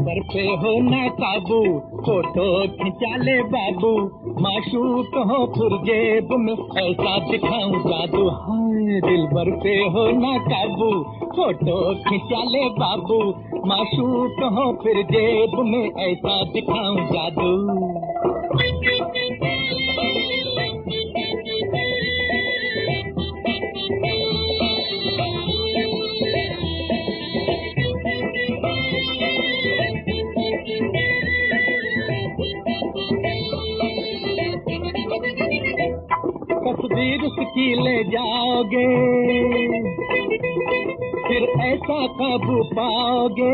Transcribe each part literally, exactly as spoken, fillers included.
पर पे हो ना काबू, फोटो खिंचा ले बाबू, माशूक हो फिर जेब में ऐसा दिखाऊं जादू। हाय दिल पर पे हो ना काबू, फोटो खिंचा ले बाबू, माशूक हो फिर जेब में ऐसा दिखाऊं जादू। तस्वीर उसकी ले जाओगे फिर ऐसा काबू पाओगे,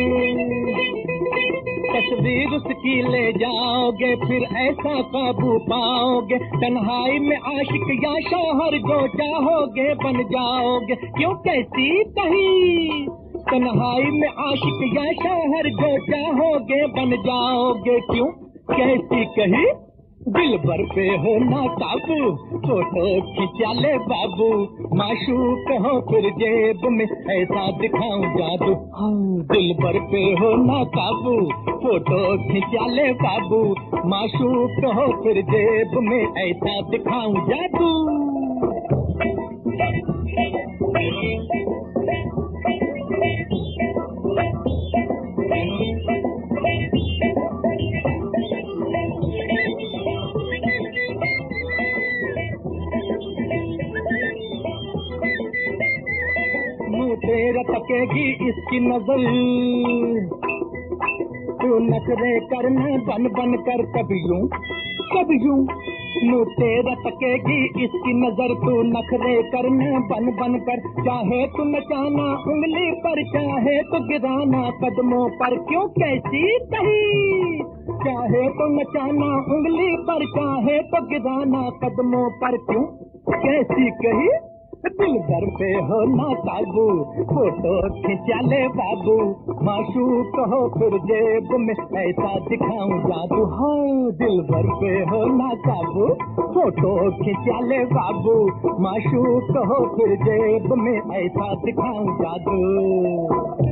तस्वीर उसकी ले जाओगे फिर ऐसा काबू पाओगे, तन्हाई में आशिक या शौहर जो चाहोगे बन जाओगे। क्यों कैसी कही, तन्हाई में आशिक या शौहर जो चाहोगे बन जाओगे। क्यों कैसी कही, दिल भर पे हो ना काबू, फोटो खिंचा ले बाबू, माशूक हो फिर जेब में ऐसा दिखाऊं जादू। दिल भर पे हो ना काबू, फोटो खिंचा ले बाबू, माशूक हो फिर जेब में ऐसा दिखाऊं जादू। तेरा तकेगी इसकी नजर, तू नखरे करना बन बन कर कभी यूं कभी यूं। मुँह तेरा तकेगी इसकी नजर, तू नखरे करना बन बन कर, चाहे तू नचाना उंगली पर चाहे तो गिराना कदमों पर। क्यों कैसी कही, चाहे तो नचाना उंगली पर चाहे तो गिराना कदमों पर। क्यों कैसी कही, दिल भर पे हो ना काबू, फोटो खिंचा ले बाबू, माशूक हो फिर जेब में ऐसा दिखाऊं जादू। हाँ दिल भर पे हो ना काबू, फोटो खिंचा ले बाबू, माशूक हो फिर जेब में ऐसा दिखाऊं जादू।